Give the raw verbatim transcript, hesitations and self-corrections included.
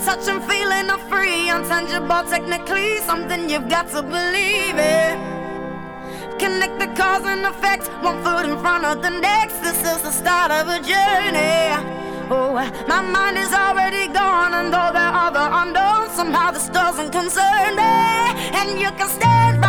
touching feeling of free, untangible technically, something you've got to believe in. Connect the cause and effect, one foot in front of the next. This is the start of a journey. Oh, my mind is already gone, and though there are the unknowns, somehow this doesn't concern me. And you can stand